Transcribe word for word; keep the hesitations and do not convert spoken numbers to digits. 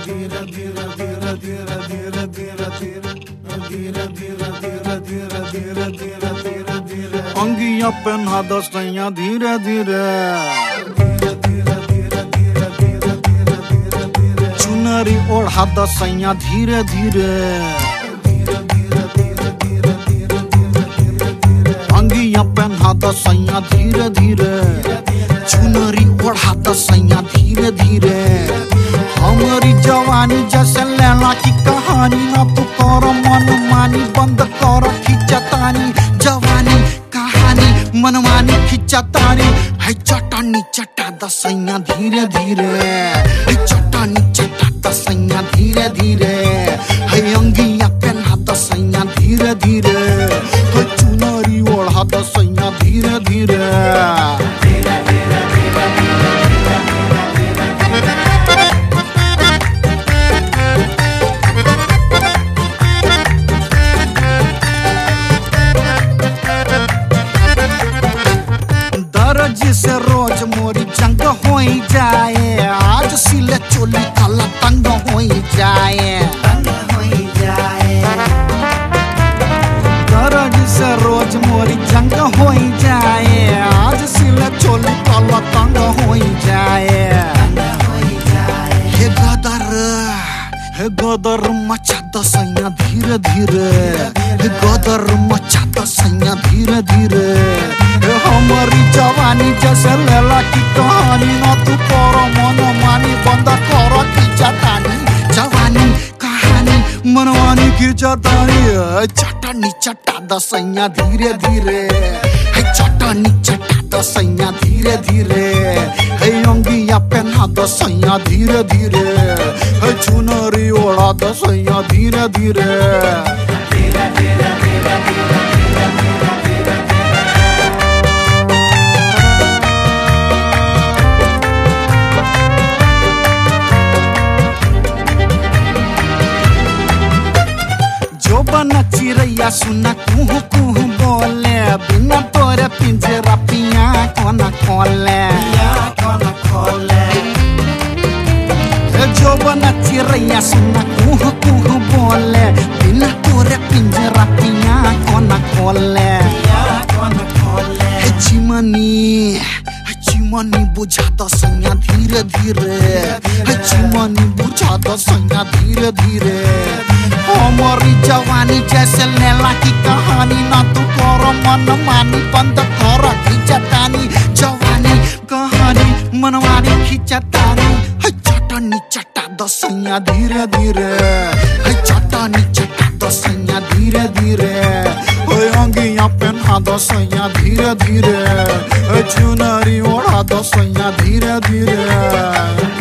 धीरे धीरे धीरे धीरे धीरे धीरे धीरे धीरे धीरे धीरे धीरे धीरे धीरे धीरे धीरे अंगिया पहना दसैया धीरे धीरे चुनरी ओढ़ा दसैया धीरे धीरे अंगिया पहना दसैया धीरे धीरे चुनरी ओढ़ा दसैया धीरे धीरे हमारी जवानी जैसे लैला की कहानी ना तू कर मन मानी बंद कर खिंचतानी जवानी कहानी मनमानी खिंचतानी है चटानी चटा दसैया धीरे धीरे है चटानी चटा दसैया धीरे धीरे है अंगिया पहना दसैया धीरे धीरे है चुनरी ओढ़ा दसैया धीरे धीरे जिसे रोज मोरी जंग हो जाए आज सिले चोली काला तंग हो जाए दर्द से रोज मोरी जंग हो जाए आज सिले चोली काला तंग हो जाए हे गदर हे गदर मचा दसैया धीरे धीरे हे गदर मचा दसैया धीरे धीरे हमारी जवानी जैसे लैला की कहानी ना तू कर मन मानी बंद कर खिंचतानी जवानी कहानी मनमानी खिंचतानी चटानी चटा दसैया धीरे धीरे है चटानी चटा दसैया धीरे धीरे है अंगिया पहना दसैया धीरे धीरे है चुनरी ओढ़ा दसैया धीरे धीरे धीरे धीरे धीरे धीरे चिड़ैया सुना कुहू कुहू बोले बिना तोरे पिंजरा पिया कोना खोले जो बना चिड़ैया सुना कुहू कुहू बोले बिना तोरे पिंजरा पिया कोना खोले चिमनी चिमनी बुझा दसैया धीरे धीरे चिमनी बुझा दसैया धीरे धीरे हमारी जवानी जैसे लैला की कहानी ना तू कर मन मानी बंद कर खिंचतानी जवानी कहानी मनमानी खिंचतानी है चटानी चटा दसैया धीरे धीरे है चटानी चटा दसैया धीरे धीरे है अंगिया पहना दसैया धीरे धीरे है चुनरी ओढ़ा दसैया धीरे धीरे